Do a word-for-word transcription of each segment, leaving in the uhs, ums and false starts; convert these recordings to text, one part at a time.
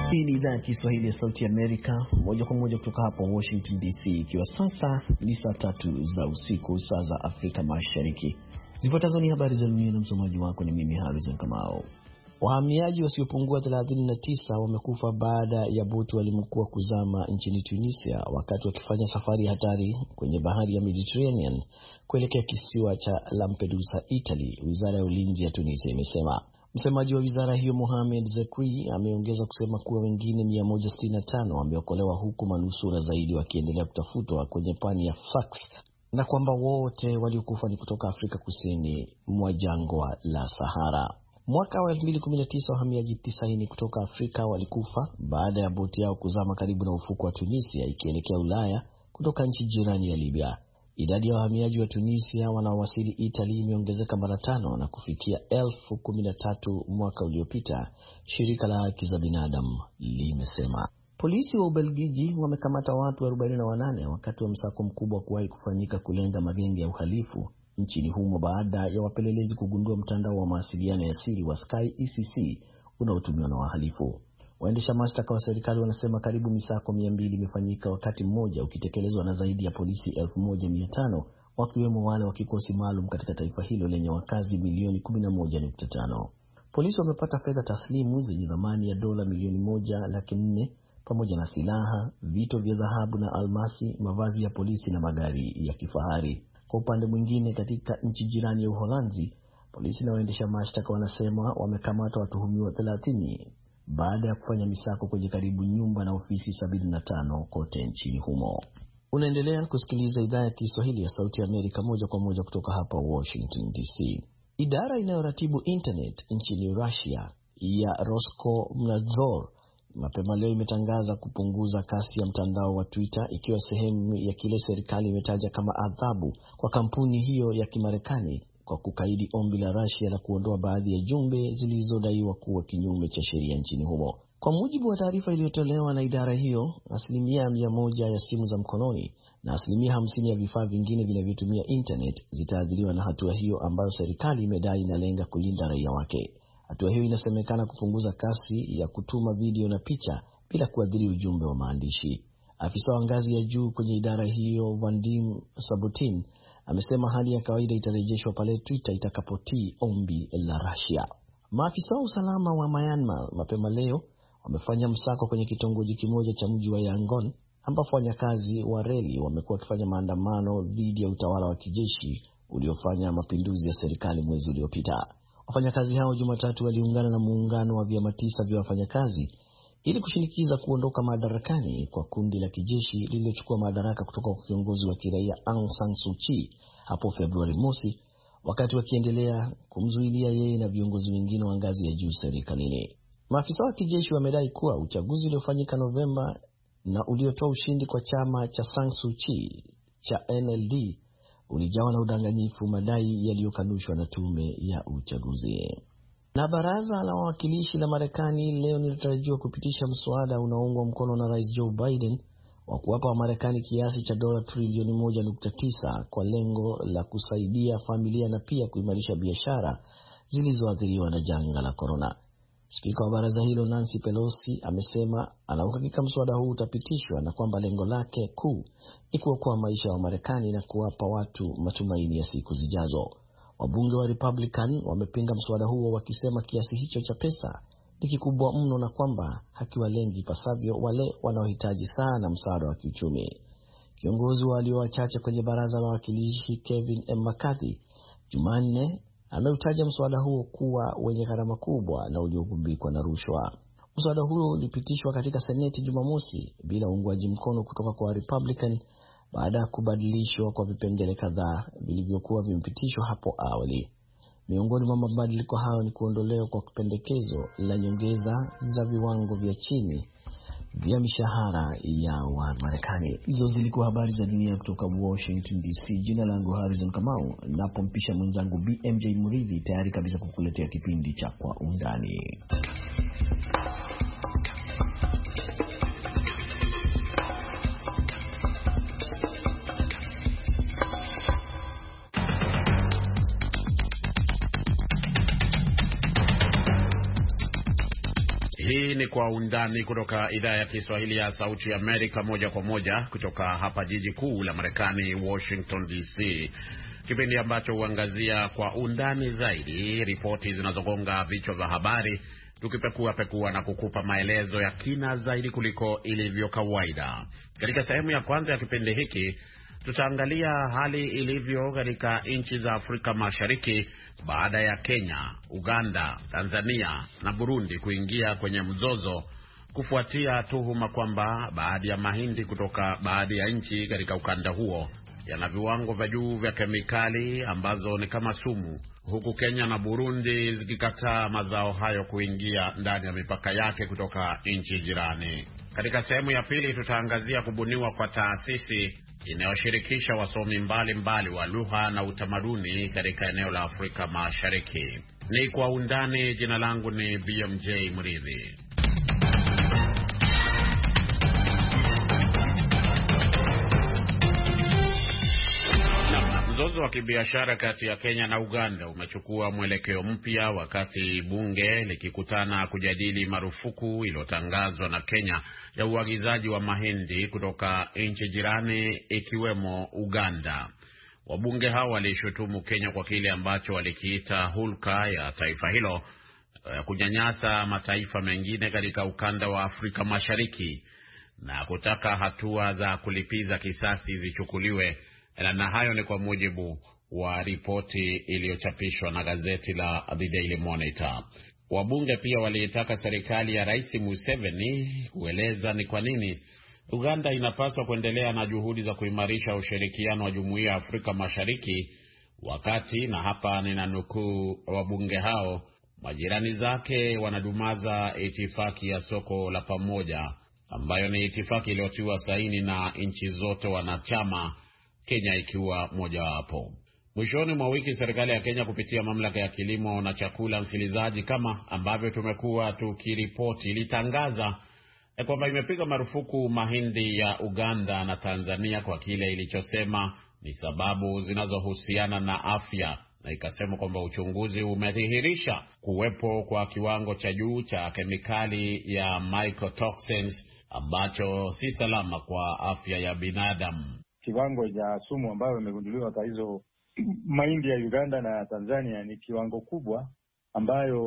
Hii ni idhaa ya Kiswahili ya Sauti Amerika, moja kwa moja kutoka hapa Washington D C, ikiwa sasa ni saa tatu za usiku, saa za Afrika Mashariki. Zifuatazo ni habari za dunia na msomaji wako ni mimi Harrison Kamau. Wahamiaji wasiopungua thelathini na tisa wamekufa baada ya boti walimokuwa kuzama nchini Tunisia wakati wakifanya safari hatari kwenye bahari ya Mediterranean kuelekea kisiwa cha Lampedusa, Italy, Wizara ya Ulinzi ya Tunisia imesema. Msemaji wa wizara hiyo Mohamed Zakri ameongeza kusema kuwa wengine mia moja sitini na tano wameokolewa huku manusura zaidi wakiendelea kutafutwa kwenye pwani ya Sfax na kwamba wote waliokufa ni kutoka Afrika Kusini mwa jangwa la Sahara. Mwaka wa elfu mbili kumi na tisa wahamiaji tisini kutoka Afrika walikufa baada ya boti yao kuzama karibu na ufuko wa Tunisia ikielekea Ulaya kutoka nchi jirani ya Libya. Idadi ya wahamiaji wa Tunisia wanaowasili Italy imeongezeka mara tano na kufikia elfu kumi na tatu mwaka uliopita, shirika la haki za binadamu limesema. Polisi wa Ubelgiji wamekamata watu arobaini na wanane wakati wa msako mkubwa kuwahi kufanyika kulenga magenge ya uhalifu nchini humo baada ya wapelelezi kugundua mtandao wa mawasiliano ya siri wa Sky E C C unaotumiwa na wahalifu. Waendesha mashtaka wa serikali wanasema karibu misako mia mbili imefanyika wakati mmoja ukitekelezwa na zaidi ya polisi elfu moja mia tano wakiwemo wale wa kikosi maalum katika taifa hilo lenye wakazi milioni kumi na moja nukta tano. Polisi wamepata fedha taslimu zenye thamani ya dola milioni moja laki nne pamoja na silaha, vito vya dhahabu na almasi, mavazi ya polisi na magari ya kifahari. Kwa upande mwingine, katika nchi jirani ya Uholanzi, polisi na waendesha mashtaka wanasema wamekamata watuhumiwa thelathini baada ya kufanya misako kwenye karibu nyumba na ofisi sabini na tano kote nchini humo. Unaendelea kusikiliza idhaa ya Kiswahili ya Sauti ya Amerika moja kwa moja kutoka hapa Washington D C. Idara inayoratibu internet nchini Russia ya Roskomnadzor mapema leo imetangaza kupunguza kasi ya mtandao wa Twitter ikiwa sehemu ya kile serikali imetaja kama adhabu kwa kampuni hiyo ya Kimarekani kwa kukaidi ombi la Russia la kuondoa baadhi ya jumbe zilizodaiwa kuwa kinyume cha sheria nchini humo. Kwa mujibu wa taarifa iliyotolewa na idara hiyo, asilimia mia moja ya simu za mkononi na asilimia hamsini ya vifaa vingine vinavyotumia internet zitaathiriwa na hatua hiyo ambayo serikali imedai inalenga kulinda raia wake. Hatua hiyo inasemekana kupunguza kasi ya kutuma video na picha bila kuathiri ujumbe wa maandishi. Afisa wa ngazi ya juu kwenye idara hiyo, Vadim Sabutin, amesema hali ya kawaida itarejeshwa pale Twitter itakapotii ombi la Russia. Maafisa wa usalama wa Myanmar mapema leo wamefanya msako kwenye kitongoji kimoja cha mji wa Yangon ambapo wafanyakazi wa reli wamekuwa wakifanya maandamano dhidi ya utawala wa kijeshi uliofanya mapinduzi ya serikali mwezi uliopita. Wafanyakazi hao Jumatatu waliungana na muungano wa vyama tisa vya wafanyakazi ili kushinikiza kuondoka madarakani kwa kundi la kijeshi lililochukua madaraka kutoka kwa kiongozi wa kiraia Aung San Suu Kyi hapo Februari mosi, wakati wakiendelea kumzuilia yeye na viongozi wengine wa ngazi ya juu serikalini. Maafisa wa kijeshi wamedai kuwa uchaguzi uliofanyika Novemba na uliotoa ushindi kwa chama cha San Suu Kyi cha N L D ulijawa na udanganyifu, madai yaliyokanushwa na tume ya uchaguzi. Na baraza la wawakilishi la Marekani leo linatarajiwa kupitisha mswada unaoungwa mkono na Rais Joe Biden wa kuwapa wa Marekani kiasi cha dola trilioni moja nukta tisa kwa lengo la kusaidia familia na pia kuimarisha biashara zilizoathiriwa na janga la corona. Spika wa baraza hilo Nancy Pelosi amesema anauhakika mswada huu utapitishwa na kwamba lengo lake kuu ni kuokoa maisha ya Marekani na kuwapa watu matumaini ya siku zijazo. Wabunge wa Republican wamepinga mswada huo wakisema kiasi hicho cha pesa ni kikubwa mno na kwamba hakiwalengi pasavyo wale wanaohitaji sana msaada wa kiuchumi. Kiongozi wa walio wachache kwenye baraza la wawakilishi Kevin M. McCarthy Jumanne ameutaja mswada huo kuwa wenye gharama kubwa na uliogubikwa na rushwa. Mswada huo ulipitishwa katika Seneti Jumamosi bila uungwaji mkono kutoka kwa Republican baada ya kubadilishwa kwa vipengele kadhaa vilivyokuwa vimepitishwa hapo awali. Miongoni mwa mabadiliko hayo ni kuondolewa kwa pendekezo la nyongeza za viwango vya chini vya mishahara ya wa Marekani. Hizo zilikuwa habari za dunia kutoka Washington D C. Jina langu Harrison Kamau, napompisha mwenzangu B M J Muridhi tayari kabisa kukuletea kipindi cha Kwa Undani. Hii ni Kwa Undani kutoka idhaa ya Kiswahili ya Sauti ya Amerika, moja kwa moja kutoka hapa jiji kuu la Marekani, Washington D C. Kipindi ambacho huangazia kwa undani zaidi ripoti zinazogonga vichwa vya habari, tukipekua pekua na kukupa maelezo ya kina zaidi kuliko ilivyo kawaida. Katika sehemu ya kwanza ya kipindi hiki, tutaangalia hali ilivyo katika nchi za Afrika Mashariki baada ya Kenya, Uganda, Tanzania na Burundi kuingia kwenye mzozo kufuatia tuhuma kwamba baadhi ya mahindi kutoka baadhi ya nchi katika ukanda huo yana viwango vya juu vya kemikali ambazo ni kama sumu, huku Kenya na Burundi zikikataa mazao hayo kuingia ndani ya mipaka yake kutoka nchi jirani. Katika sehemu ya pili, tutaangazia kubuniwa kwa taasisi inayoshirikisha wasomi mbalimbali wa lugha na utamaduni katika eneo la Afrika Mashariki. Ni Kwa Undani. Jina langu ni B M J Mridhi. Mzozo wa kibiashara kati ya Kenya na Uganda umechukua mwelekeo mpya wakati bunge likikutana kujadili marufuku iliyotangazwa na Kenya ya uagizaji wa mahindi kutoka nchi jirani ikiwemo Uganda. Wabunge hao walishutumu Kenya kwa kile ambacho walikiita hulka ya taifa hilo ya kunyanyasa mataifa mengine katika ukanda wa Afrika Mashariki na kutaka hatua za kulipiza kisasi zichukuliwe. Na hayo ni kwa mujibu wa ripoti iliyochapishwa na gazeti la The Daily Monitor. Wabunge pia waliitaka serikali ya Rais Museveni kueleza ni kwa nini Uganda inapaswa kuendelea na juhudi za kuimarisha ushirikiano wa Jumuiya ya Afrika Mashariki wakati, na hapa ninanukuu wabunge hao, majirani zake wanadumaza itifaki ya soko la pamoja ambayo ni itifaki iliyotiwa saini na nchi zote wanachama, Kenya ikiwa moja wapo. Mwishoni mwa wiki serikali ya Kenya kupitia mamlaka ya kilimo na chakula, msikilizaji, kama ambavyo tumekuwa tukiripoti, ilitangaza e kwamba imepiga marufuku mahindi ya Uganda na Tanzania kwa kile ilichosema ni sababu zinazohusiana na afya, na ikasema kwamba uchunguzi umedhihirisha kuwepo kwa kiwango cha juu cha kemikali ya mycotoxins ambacho si salama kwa afya ya binadamu. Kiwango cha sumu ambayo imegunduliwa kwa hizo mahindi ya Uganda na Tanzania ni kiwango kubwa ambayo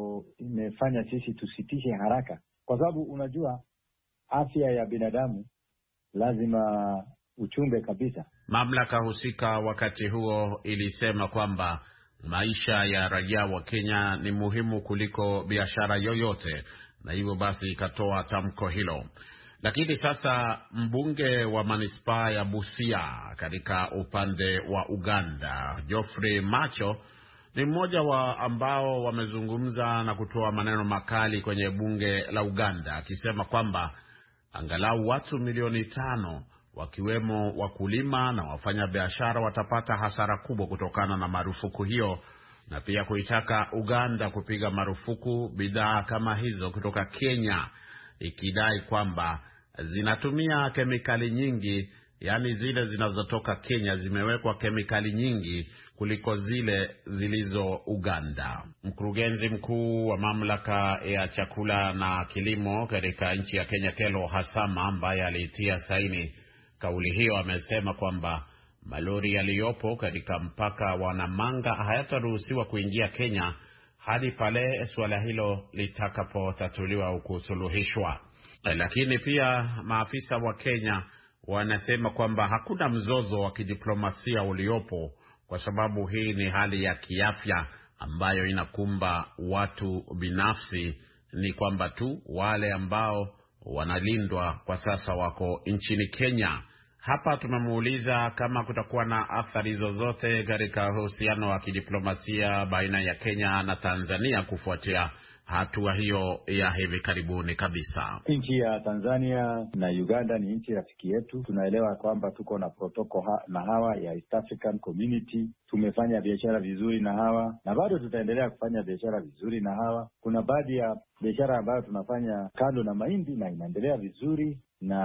imefanya sisi tusitishe haraka, kwa sababu unajua afya ya binadamu lazima uchunge kabisa. Mamlaka husika wakati huo ilisema kwamba maisha ya raia wa Kenya ni muhimu kuliko biashara yoyote, na hivyo basi ikatoa tamko hilo. Lakini sasa mbunge wa manispaa ya Busia katika upande wa Uganda, Geoffrey Macho, ni mmoja wa ambao wamezungumza na kutoa maneno makali kwenye bunge la Uganda, akisema kwamba angalau watu milioni tano wakiwemo wakulima na wafanya biashara watapata hasara kubwa kutokana na marufuku hiyo, na pia kuitaka Uganda kupiga marufuku bidhaa kama hizo kutoka Kenya, ikidai kwamba zinatumia kemikali nyingi, yani zile zinazotoka Kenya zimewekwa kemikali nyingi kuliko zile zilizo Uganda. Mkurugenzi mkuu wa mamlaka ya chakula na kilimo katika nchi ya Kenya, Kelo Hasama, ambaye alitia saini kauli hiyo, amesema kwamba malori yaliyopo katika mpaka wa Namanga hayataruhusiwa kuingia Kenya hadi pale suala hilo litakapotatuliwa au kusuluhishwa. Lakini pia maafisa wa Kenya wanasema kwamba hakuna mzozo wa kidiplomasia uliopo, kwa sababu hii ni hali ya kiafya ambayo inakumba watu binafsi. Ni kwamba tu wale ambao wanalindwa kwa sasa wako nchini Kenya. Hapa tumemuuliza kama kutakuwa na athari zozote katika uhusiano wa kidiplomasia baina ya Kenya na Tanzania kufuatia hatua hiyo ya hivi karibuni kabisa. Nchi ya Tanzania na Uganda ni nchi rafiki yetu. Tunaelewa kwamba tuko na protocol ha na hawa ya East African Community. Tumefanya biashara vizuri na hawa na bado tutaendelea kufanya biashara vizuri na hawa. Kuna baadhi ya biashara ambayo tunafanya kando na mahindi na inaendelea vizuri, na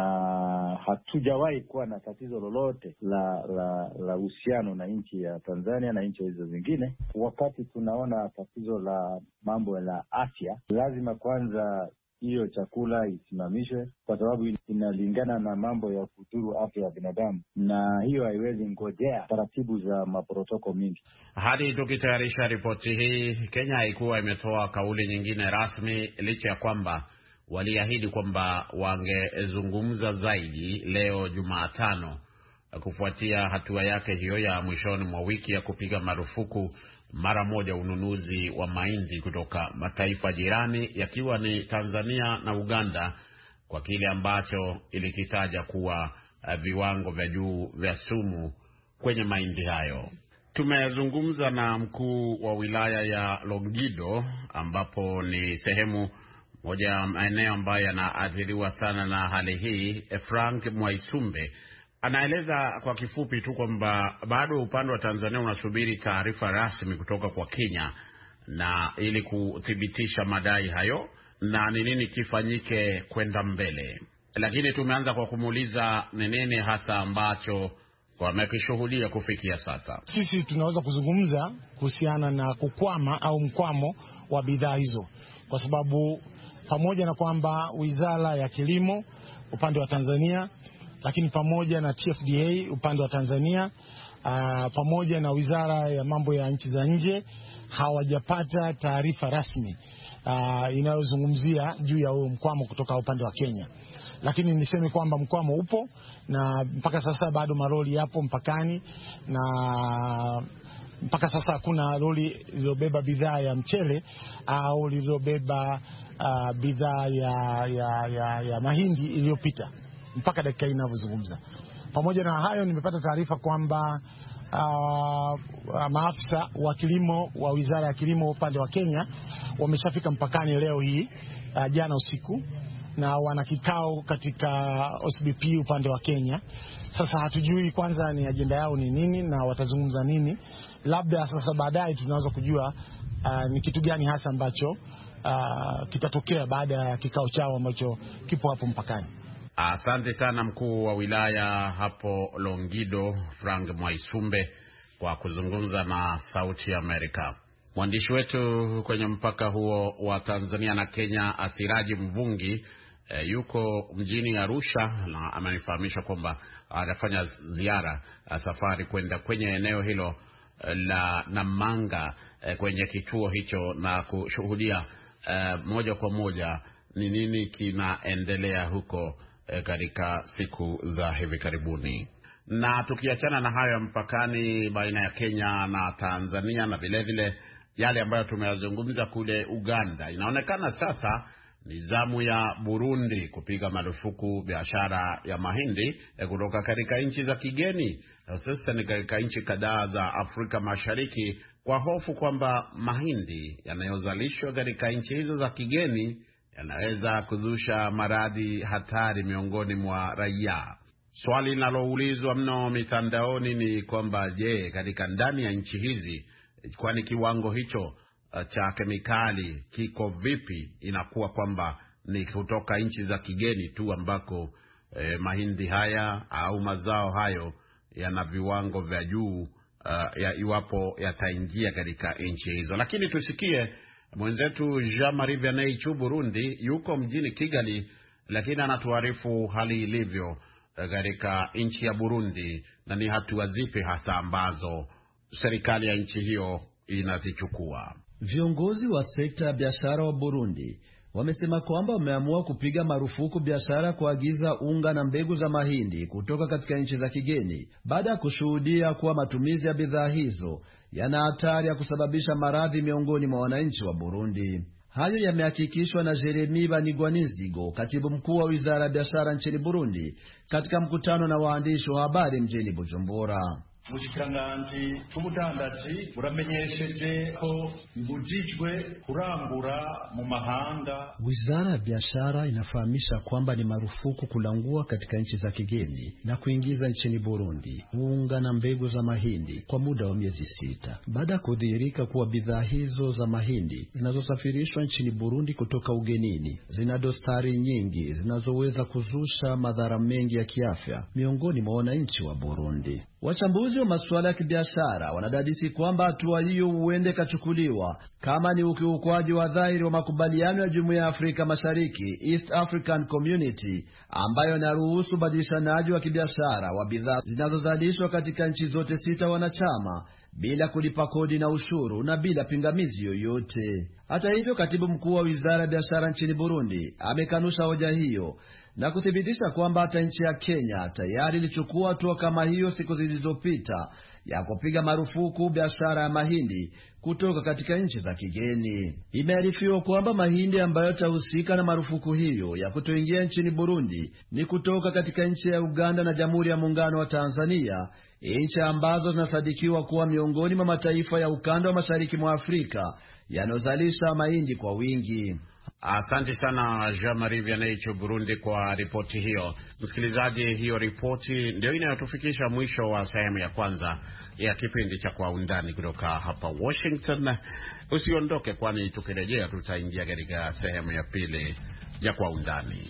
hatujawahi kuwa na tatizo lolote la la la uhusiano na nchi ya Tanzania na nchi hizo zingine. Wakati tunaona tatizo la mambo la afya, lazima kwanza hiyo chakula isimamishwe, kwa sababu inalingana na mambo ya kudhuru afya ya binadamu, na hiyo haiwezi ngojea taratibu za maprotoko mingi. Hadi tukitayarisha ripoti hii, Kenya haikuwa imetoa kauli nyingine rasmi, licha ya kwamba waliahidi kwamba wangezungumza zaidi leo Jumatano, kufuatia hatua yake hiyo ya mwishoni mwa wiki ya kupiga marufuku mara moja ununuzi wa mahindi kutoka mataifa jirani, yakiwa ni Tanzania na Uganda, kwa kile ambacho ilikitaja kuwa viwango vya juu vya sumu kwenye mahindi hayo. Tumezungumza na mkuu wa wilaya ya Longido, ambapo ni sehemu moja ya maeneo ambayo yanaathiriwa sana na hali hii. Frank Mwaisumbe anaeleza kwa kifupi tu kwamba bado upande wa Tanzania unasubiri taarifa rasmi kutoka kwa Kenya na ili kuthibitisha madai hayo na ni nini kifanyike kwenda mbele. Lakini tumeanza kwa kumuuliza ni nini hasa ambacho wamekishuhudia kufikia sasa. Sisi tunaweza kuzungumza kuhusiana na kukwama au mkwamo wa bidhaa hizo, kwa sababu pamoja na kwamba Wizara ya Kilimo upande wa Tanzania, lakini pamoja na T F D A upande wa Tanzania, uh, pamoja na Wizara ya Mambo ya Nchi za Nje hawajapata taarifa rasmi uh, inayozungumzia juu ya huo mkwamo kutoka upande wa Kenya. Lakini niseme kwamba mkwamo upo, na mpaka sasa bado maroli yapo mpakani, na mpaka sasa hakuna lori lilobeba bidhaa ya mchele au lilobeba uh, bidhaa ya, ya, ya, ya mahindi iliyopita mpaka dakika hii ninavyozungumza. Pamoja na hayo, nimepata taarifa kwamba uh, maafisa wa kilimo wa Wizara ya Kilimo upande wa Kenya wameshafika mpakani leo hii, uh, jana usiku, na wana kikao katika O S B P upande wa Kenya. Sasa hatujui kwanza ni ajenda yao ni nini na watazungumza nini. Labda sasa baadaye tunaweza kujua uh, ni kitu gani hasa ambacho uh, kitatokea baada ya kikao chao ambacho kipo hapo mpakani. Asante sana mkuu wa wilaya hapo Longido, Frank Mwaisumbe, kwa kuzungumza na Sauti ya Amerika. Mwandishi wetu kwenye mpaka huo wa Tanzania na Kenya, Asiraji Mvungi, e, yuko mjini Arusha na amenifahamisha kwamba anafanya ziara safari kwenda kwenye eneo hilo la Namanga, e, kwenye kituo hicho na kushuhudia e, moja kwa moja ni nini kinaendelea huko e, katika siku za hivi karibuni. Na tukiachana na hayo mpakani baina ya Kenya na Tanzania na vile vile yale ambayo tumeyazungumza kule Uganda, inaonekana sasa ni zamu ya Burundi kupiga marufuku biashara ya mahindi e, kutoka katika nchi za kigeni, hususan katika nchi kadhaa za Afrika Mashariki, kwa hofu kwamba mahindi yanayozalishwa katika nchi hizo za kigeni yanaweza kuzusha maradhi hatari miongoni mwa raia. Swali linaloulizwa mno mitandaoni ni kwamba je, katika ndani ya nchi hizi, kwani kiwango hicho uh, cha kemikali kiko vipi? Inakuwa kwamba ni kutoka nchi za kigeni tu ambako eh, mahindi haya au mazao hayo yana viwango vya juu uh, ya iwapo yataingia katika nchi hizo. Lakini tusikie mwenzetu Jean-Marie Vianney Chu Burundi yuko mjini Kigali, lakini anatuarifu hali ilivyo katika nchi ya Burundi na ni hatua zipi hasa ambazo serikali ya nchi hiyo inazichukua. Viongozi wa sekta ya biashara wa Burundi wamesema kwamba wameamua kupiga marufuku biashara kuagiza unga na mbegu za mahindi kutoka katika nchi za kigeni baada ya kushuhudia kuwa matumizi ya bidhaa hizo yana hatari ya kusababisha maradhi miongoni mwa wananchi wa Burundi. Hayo yamehakikishwa na Jeremy Banigwanizigo, katibu mkuu wa Wizara ya Biashara nchini Burundi, katika mkutano na waandishi wa habari mjini Bujumbura. Mushikiranganji c'ubudandaji buramenyesheje ko bibujijwe kurangura mu mahanga. Wizara ya Biashara inafahamisha kwamba ni marufuku kulangua katika nchi za kigeni na kuingiza nchini Burundi unga na mbegu za mahindi kwa muda wa miezi sita, baada ya kudhihirika kuwa bidhaa hizo za mahindi zinazosafirishwa nchini Burundi kutoka ugenini zina dosari nyingi zinazoweza kuzusha madhara mengi ya kiafya miongoni mwa wananchi wa Burundi. Wachambuzi wa masuala ya kibiashara wanadadisi kwamba hatua hiyo huende kachukuliwa kama ni ukiukwaji wa dhahiri wa makubaliano ya Jumuiya ya Afrika Mashariki, East African Community, ambayo inaruhusu badilishanaji wa kibiashara wa bidhaa zinazozalishwa katika nchi zote sita wanachama bila kulipa kodi na ushuru na bila pingamizi yoyote. Hata hivyo, katibu mkuu wa Wizara ya Biashara nchini Burundi amekanusha hoja hiyo na kuthibitisha kwamba hata nchi ya Kenya tayari ilichukua hatua kama hiyo siku zilizopita ya kupiga marufuku biashara ya mahindi kutoka katika nchi za kigeni. Imearifiwa kwamba mahindi ambayo yatahusika na marufuku hiyo ya kutoingia nchini Burundi ni kutoka katika nchi ya Uganda na Jamhuri ya Muungano wa Tanzania, nchi ambazo zinasadikiwa kuwa miongoni mwa mataifa ya ukanda wa mashariki mwa Afrika yanayozalisha mahindi kwa wingi. Asante sana Jean-Marie Vianney Burundi kwa ripoti hiyo. Msikilizaji, hiyo ripoti ndio inayotufikisha mwisho wa sehemu ya kwanza ya kipindi cha Kwa Undani kutoka hapa Washington. Usiondoke, kwani tukirejea tutaingia katika sehemu ya pili ya Kwa Undani.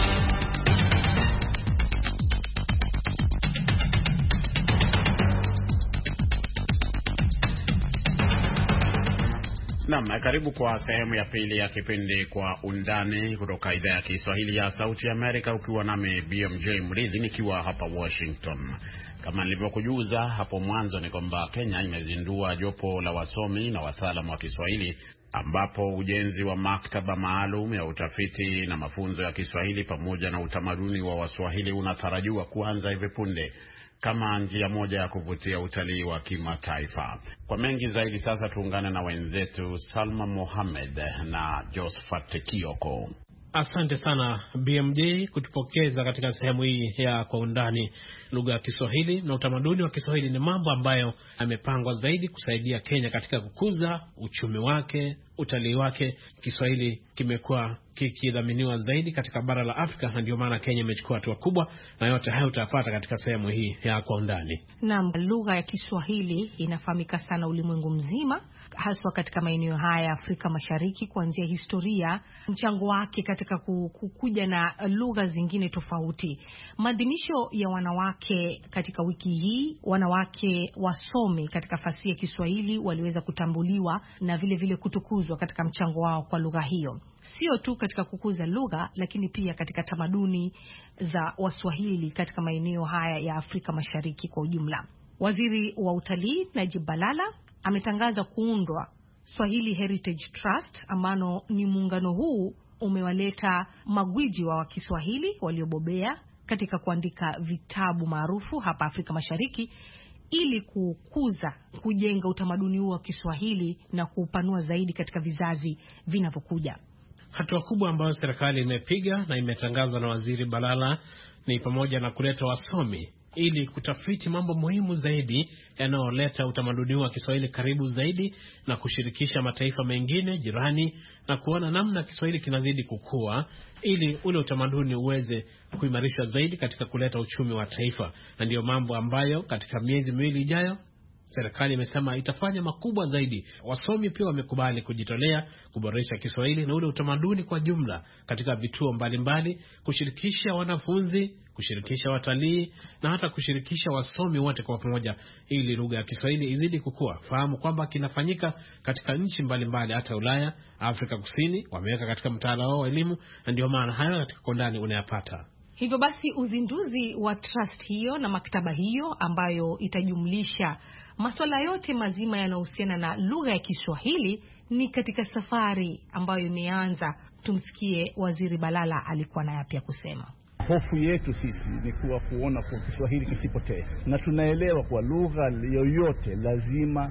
Naam, karibu kwa sehemu ya pili ya kipindi Kwa Undani kutoka idhaa ya Kiswahili ya Sauti ya Amerika, ukiwa nami B M J Mridhi nikiwa hapa Washington. Kama nilivyokujuza hapo mwanzo ni kwamba Kenya imezindua jopo la wasomi na wataalamu wa Kiswahili, ambapo ujenzi wa maktaba maalum ya utafiti na mafunzo ya Kiswahili pamoja na utamaduni wa Waswahili unatarajiwa kuanza hivi punde kama njia moja ya kuvutia utalii wa kimataifa. Kwa mengi zaidi sasa tuungane na wenzetu Salma Mohamed na Josephat Kioko. Asante sana B M J kutupokeza katika sehemu hii ya Kwa Undani. Lugha ya Kiswahili na utamaduni wa Kiswahili ni mambo ambayo yamepangwa zaidi kusaidia Kenya katika kukuza uchumi wake, utalii wake. Kiswahili kimekuwa kikidhaminiwa zaidi katika bara la Afrika, na ndio maana Kenya imechukua hatua kubwa, na yote hayo utapata katika sehemu hii ya Kwa Undani. Naam, lugha ya Kiswahili inafahamika sana ulimwengu mzima, haswa katika maeneo haya ya Afrika Mashariki, kuanzia historia, mchango wake katika kukuja na lugha zingine tofauti. Maadhimisho ya wanawake katika wiki hii, wanawake wasomi katika fasihi ya Kiswahili waliweza kutambuliwa na vile vile kutukuzwa katika mchango wao kwa lugha hiyo. Sio tu katika kukuza lugha, lakini pia katika tamaduni za Waswahili katika maeneo haya ya Afrika Mashariki kwa ujumla. Waziri wa Utalii Najib Balala ametangaza kuundwa Swahili Heritage Trust, ambano ni muungano huu umewaleta magwiji wa Kiswahili waliobobea katika kuandika vitabu maarufu hapa Afrika Mashariki ili kukuza, kujenga utamaduni huu wa Kiswahili na kuupanua zaidi katika vizazi vinavyokuja. Hatua kubwa ambayo serikali imepiga na imetangazwa na Waziri Balala ni pamoja na kuleta wasomi ili kutafiti mambo muhimu zaidi yanayoleta utamaduni wa Kiswahili karibu zaidi na kushirikisha mataifa mengine jirani na kuona namna Kiswahili kinazidi kukua ili ule utamaduni uweze kuimarishwa zaidi katika kuleta uchumi wa taifa. Na ndio mambo ambayo katika miezi miwili ijayo serikali imesema itafanya makubwa zaidi. Wasomi pia wamekubali kujitolea kuboresha Kiswahili na ule utamaduni kwa jumla katika vituo mbalimbali, kushirikisha wanafunzi, kushirikisha watalii na hata kushirikisha wasomi wote kwa pamoja ili lugha ya Kiswahili izidi kukua. Fahamu kwamba kinafanyika katika nchi mbalimbali, hata Ulaya, Afrika Kusini wameweka katika mtaala wao wa elimu, na ndio maana hayo katika Kwa Undani unayapata. Hivyo basi uzinduzi wa trust hiyo na maktaba hiyo ambayo itajumlisha masuala yote mazima yanayohusiana na lugha ya Kiswahili ni katika safari ambayo imeanza. Tumsikie Waziri Balala alikuwa na yapi ya kusema. Hofu yetu sisi ni kuwa kuona kwa Kiswahili kisipotee, na tunaelewa kwa lugha yoyote lazima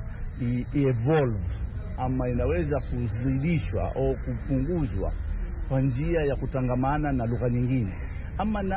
i-evolve ama inaweza kuzidishwa au kupunguzwa kwa njia ya kutangamana na lugha nyingine ama na,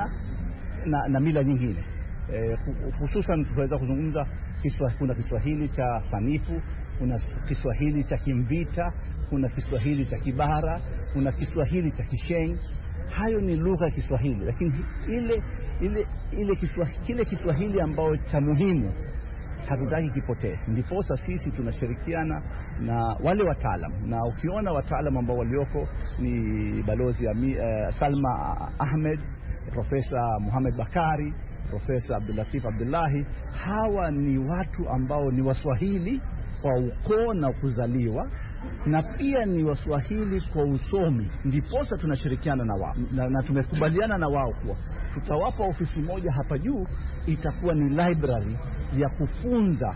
na, na mila nyingine. E, hususan tunaweza kuzungumza Kiswahili, kuna Kiswahili cha sanifu, kuna Kiswahili cha Kimvita, kuna Kiswahili cha Kibara, kuna Kiswahili cha Kisheng. Hayo ni lugha ya Kiswahili, lakini ile ile ile Kiswahili, kile Kiswahili ambao cha muhimu hatutaki kipotee. Ndipo sisi tunashirikiana na wale wataalam, na ukiona wataalam ambao walioko ni Balozi uh, Salma Ahmed, Profesa Muhammad Bakari, Profesa Abdulatif Abdullahi, hawa ni watu ambao ni Waswahili kwa ukoo na kuzaliwa, na pia ni Waswahili kwa usomi. Ndiposa tunashirikiana na wao na, na tumekubaliana na wao kuwa tutawapa ofisi moja hapa juu, itakuwa ni library ya kufunza,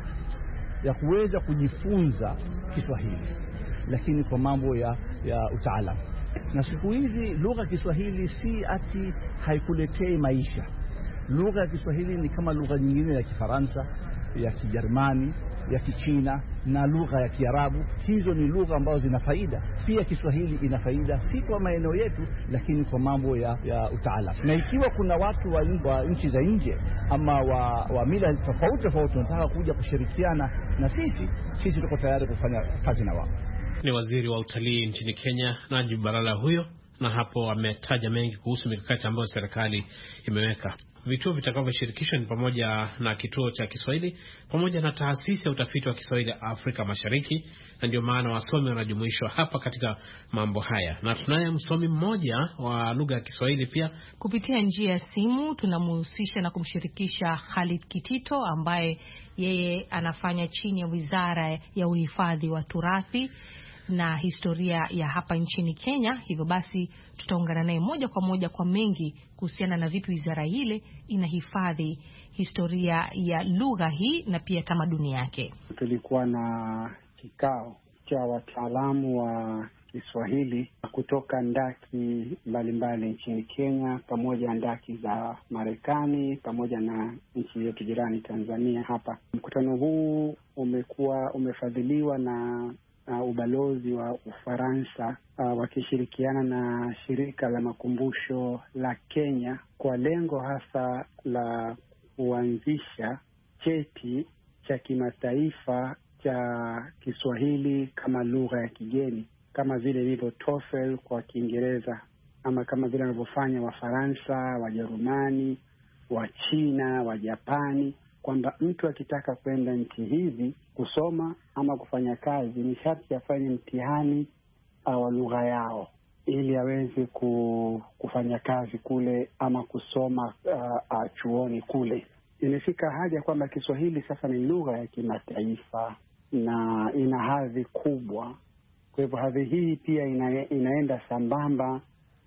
ya kuweza kujifunza Kiswahili, lakini kwa mambo ya, ya utaalamu. Na siku hizi lugha Kiswahili si ati haikuletei maisha. Lugha ya Kiswahili ni kama lugha nyingine ya Kifaransa, ya Kijerumani, ya Kichina na lugha ya Kiarabu. Hizo ni lugha ambazo zina faida. Pia Kiswahili ina faida si kwa maeneo yetu, lakini kwa mambo ya, ya utaalamu. Na ikiwa kuna watu wa, wa nchi za nje ama wa, wa mila tofauti tofauti wanataka kuja kushirikiana na sisi, sisi tuko tayari kufanya kazi na wao. Ni waziri wa utalii nchini Kenya, Najib Balala huyo, na hapo ametaja mengi kuhusu mikakati ambayo serikali imeweka. Vituo vitakavyoshirikishwa ni pamoja na kituo cha Kiswahili pamoja na taasisi ya utafiti wa Kiswahili Afrika Mashariki, na ndio maana wasomi wanajumuishwa hapa katika mambo haya. Na tunaye msomi mmoja wa lugha ya Kiswahili pia kupitia njia ya simu. Tunamhusisha na kumshirikisha Khalid Kitito ambaye yeye anafanya chini ya Wizara ya Uhifadhi wa Turathi na Historia ya hapa nchini Kenya. Hivyo basi tutaungana naye moja kwa moja kwa mengi kuhusiana na vipi wizara ile inahifadhi historia ya lugha hii na pia tamaduni yake. Tulikuwa na kikao cha wataalamu wa Kiswahili kutoka ndaki mbalimbali nchini Kenya, pamoja na ndaki za Marekani, pamoja na nchi yetu jirani Tanzania hapa. Mkutano huu umekuwa umefadhiliwa na Uh, ubalozi wa Ufaransa uh, wakishirikiana na shirika la makumbusho la Kenya kwa lengo hasa la kuanzisha cheti cha kimataifa cha Kiswahili kama lugha ya kigeni, kama vile ilivyo TOEFL kwa Kiingereza, ama kama vile wanavyofanya Wafaransa, Wajerumani, wa China, wa Japani, kwamba mtu akitaka kwenda nchi hizi kusoma ama kufanya kazi ni sharti afanye mtihani wa lugha yao ili aweze kufanya kazi kule ama kusoma uh, uh, chuoni kule. Imefika haja kwamba Kiswahili sasa ni lugha ya kimataifa na ina hadhi kubwa. Kwa hivyo hadhi hii pia ina, inaenda sambamba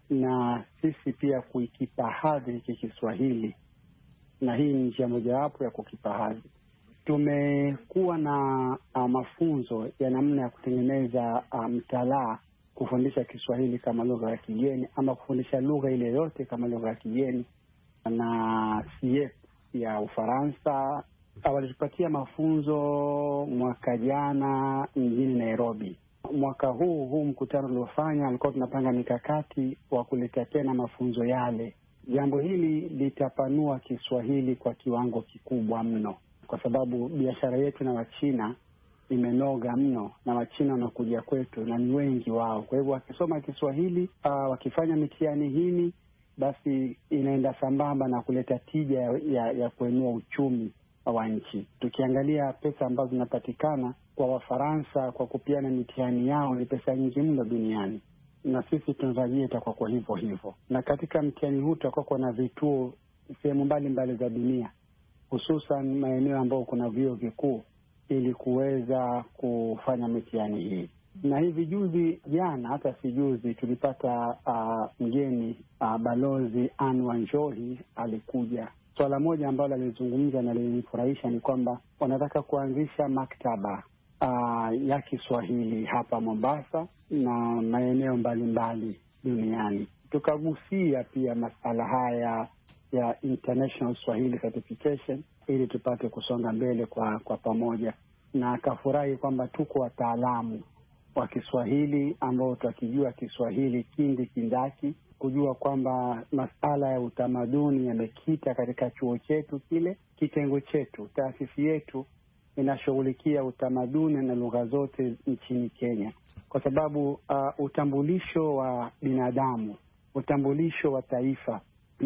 na sisi pia kuikipa hadhi Kiswahili, na hii ni njia mojawapo ya kukipa hadhi. Tumekuwa na uh, mafunzo ya namna ya kutengeneza uh, mtalaa kufundisha Kiswahili kama lugha ya kigeni ama kufundisha lugha ile yote kama lugha ya kigeni, na C F ya Ufaransa walitupatia mafunzo mwaka jana mjini Nairobi. Mwaka huu huu mkutano uliofanya alikuwa tunapanga mikakati wa kuleta tena mafunzo yale. Jambo hili litapanua Kiswahili kwa kiwango kikubwa mno, kwa sababu biashara yetu na Wachina imenoga mno, na Wachina wanakuja kwetu na ni wengi wao. Kwa hivyo wakisoma Kiswahili, uh, wakifanya mitihani hii, basi inaenda sambamba na kuleta tija ya, ya, ya kuinua uchumi wa nchi. Tukiangalia pesa ambazo zinapatikana kwa Wafaransa kwa kupiana mitihani yao ni pesa nyingi mno duniani, na sisi tunatarajia itakuwa kwa hivyo hivyo. Na katika mtihani huu tutakuwa na vituo sehemu mbalimbali za dunia, hususan maeneo ambayo kuna vyuo vikuu, ili kuweza kufanya mitihani hii. Na hivi juzi jana, hata si juzi, tulipata uh, mgeni uh, balozi Anwar Njohi alikuja. Swala moja ambalo alizungumza na lilinifurahisha ni kwamba wanataka kuanzisha maktaba uh, ya Kiswahili hapa Mombasa na maeneo mbalimbali duniani. Tukagusia pia masala haya ya International Swahili Certification ili tupate kusonga mbele kwa kwa pamoja, na akafurahi kwamba tuko wataalamu wa Kiswahili ambao tukijua Kiswahili kindi kindaki, kujua kwamba masala ya utamaduni yamekita katika chuo chetu kile, kitengo chetu, taasisi yetu inashughulikia utamaduni na lugha zote nchini Kenya, kwa sababu uh, utambulisho wa binadamu, utambulisho wa taifa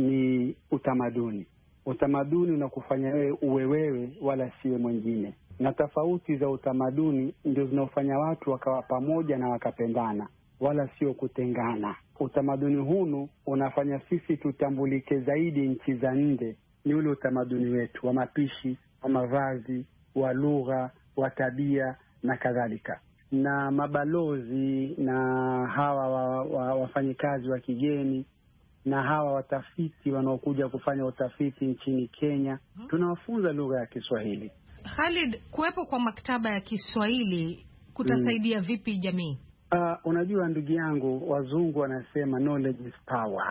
ni utamaduni. Utamaduni unakufanya wewe uwe wewe wala siwe mwingine, na tofauti za utamaduni ndio zinaofanya watu wakawa pamoja na wakapendana, wala sio kutengana. Utamaduni hunu unafanya sisi tutambulike zaidi nchi za nje ni ule utamaduni wetu wa mapishi, wa mavazi, wa lugha, wa tabia na kadhalika. Na mabalozi na hawa wa, wa, wafanyikazi wa kigeni na hawa watafiti wanaokuja kufanya utafiti nchini Kenya, tunawafunza lugha ya Kiswahili. Khalid, kuwepo kwa maktaba ya Kiswahili kutasaidia mm. vipi jamii? Uh, unajua ndugu yangu, wazungu wanasema knowledge is power.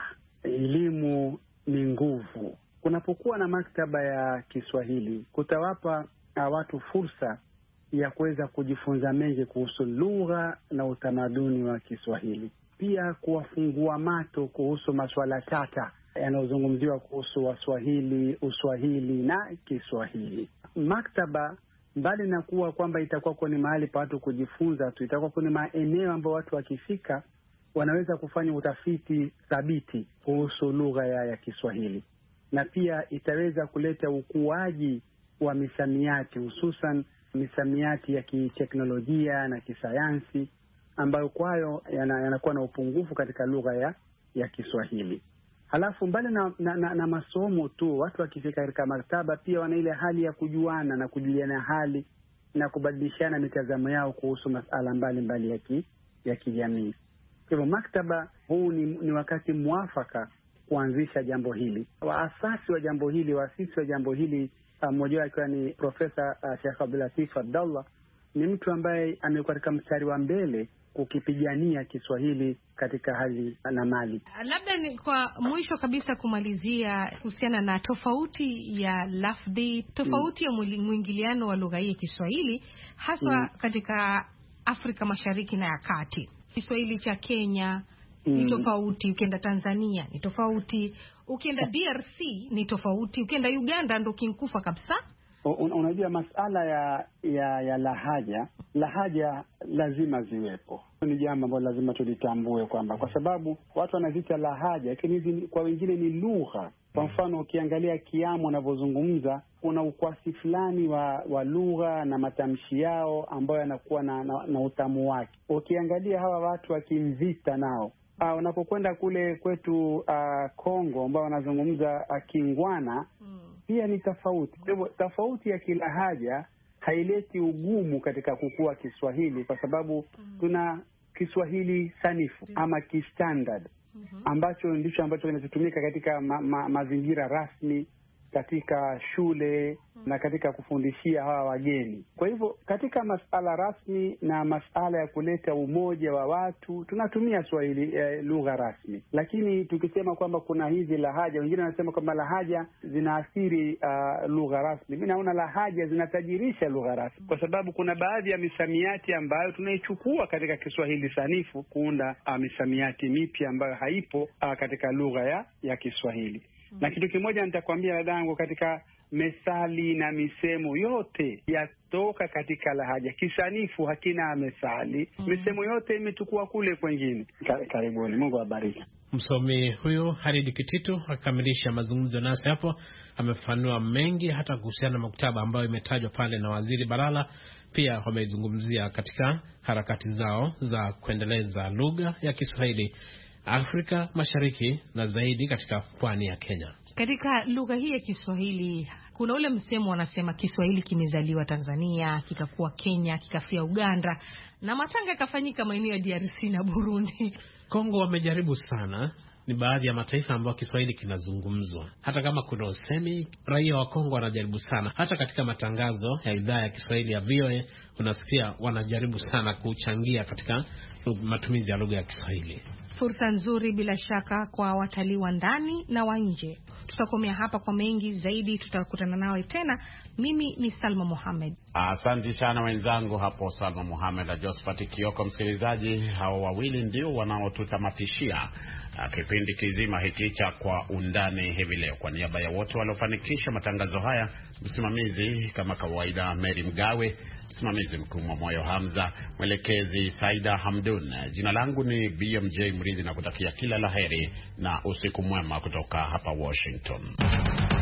Elimu ni nguvu. Kunapokuwa na maktaba ya Kiswahili kutawapa uh, watu fursa ya kuweza kujifunza mengi kuhusu lugha na utamaduni wa Kiswahili. Pia kuwafungua macho kuhusu masuala tata yanayozungumziwa kuhusu Waswahili, Uswahili na Kiswahili. Maktaba mbali na kuwa kwamba itakuwa kwenye mahali pa watu kujifunza tu, itakuwa kwenye maeneo ambayo watu wakifika wanaweza kufanya utafiti thabiti kuhusu lugha ya, ya Kiswahili. Na pia itaweza kuleta ukuaji wa misamiati, hususan misamiati ya kiteknolojia na kisayansi ambayo kwayo yanakuwa na upungufu katika lugha ya, ya Kiswahili. Halafu mbali na, na, na, na masomo tu, watu wakifika katika maktaba pia wana ile hali ya kujuana na kujuliana hali na kubadilishana mitazamo yao kuhusu masuala mbalimbali ya ki, ya kijamii. Kwa hivyo maktaba huu ni, ni wakati mwafaka kuanzisha jambo hili. Waasasi wa jambo hili, waasisi wa jambo hili, mmoja wao akiwa ni Profesa uh, Sheikh Abdul Latif Abdallah, ni mtu ambaye amekuwa katika mstari wa mbele kukipigania Kiswahili katika hali na mali. Labda ni kwa mwisho kabisa kumalizia kuhusiana na tofauti ya lafdhi, tofauti mm. ya mwingiliano wa lugha hii ya Kiswahili hasa mm. katika Afrika Mashariki na ya Kati. Kiswahili cha Kenya mm. ni tofauti, ukienda Tanzania ni tofauti, ukienda D R C ni tofauti, ukienda Uganda ndo kinkufa kabisa. Unajua masala ya ya ya lahaja, lahaja lazima ziwepo. Ni jambo ambalo lazima tulitambue kwamba kwa sababu watu wanaziita lahaja, lakini hizi kwa wengine ni lugha. Kwa mfano ukiangalia Kiamu wanavyozungumza, kuna ukwasi fulani wa, wa lugha na matamshi yao ambayo yanakuwa na, na, na utamu wake. Ukiangalia hawa watu wa Kimvita nao Uh, unapokwenda kule kwetu uh, Kongo ambao wanazungumza uh, Kingwana mm. pia ni tofauti. Kwa hivyo tofauti ya kilahaja haileti ugumu katika kukua Kiswahili kwa sababu mm. tuna Kiswahili sanifu mm. ama kistandard mm-hmm. ambacho ndicho ambacho kinachotumika katika ma, ma, mazingira rasmi, katika shule hmm. na katika kufundishia hawa wageni. Kwa hivyo katika masala rasmi na masala ya kuleta umoja wa watu tunatumia Swahili eh, lugha rasmi. Lakini tukisema kwamba kuna hizi lahaja, wengine wanasema kwamba lahaja zinaathiri uh, lugha rasmi. Mimi naona lahaja zinatajirisha lugha rasmi kwa sababu kuna baadhi ya misamiati ambayo tunaichukua katika Kiswahili sanifu kuunda uh, misamiati mipya ambayo haipo uh, katika lugha ya, ya Kiswahili. Mm. Na kitu kimoja nitakwambia dadangu, katika methali na misemo yote yatoka katika lahaja. Kisanifu hakina methali. Mm. Misemo yote imetukua kule kwengine. Karibuni, Mungu awabariki. Msomi huyu Khalid Kititu akamilisha mazungumzo nasi hapo, amefanua mengi hata kuhusiana na maktaba ambayo imetajwa pale na Waziri Balala. Pia wamezungumzia katika harakati zao za kuendeleza lugha ya Kiswahili Afrika Mashariki na zaidi katika pwani ya Kenya. Katika lugha hii ya Kiswahili kuna ule msemo wanasema Kiswahili kimezaliwa Tanzania, kikakuwa Kenya, kikafia Uganda na matanga yakafanyika maeneo ya D R C na Burundi. Kongo wamejaribu sana, ni baadhi ya mataifa ambayo Kiswahili kinazungumzwa. Hata kama kuna usemi, raia wa Kongo wanajaribu sana. Hata katika matangazo ya idhaa ya Kiswahili ya V O A unasikia wanajaribu sana kuchangia katika matumizi ya lugha ya Kiswahili. Fursa nzuri bila shaka kwa watalii wa ndani na wa nje. Tutakomea hapa, kwa mengi zaidi tutakutana nawe tena. Mimi ni Salma Mohamed. Asante sana wenzangu hapo Salma Mohamed na Josephat Kioko. Msikilizaji, hao wawili ndio wanaotutamatishia kipindi kizima hiki cha Kwa Undani hivi leo. Kwa niaba ya wote waliofanikisha matangazo haya, msimamizi kama kawaida Mary Mgawe, msimamizi mkuu Moyo Hamza, mwelekezi Saida Hamdun. Jina langu ni B M J Mridhi na kutakia kila laheri na usiku mwema kutoka hapa Washington.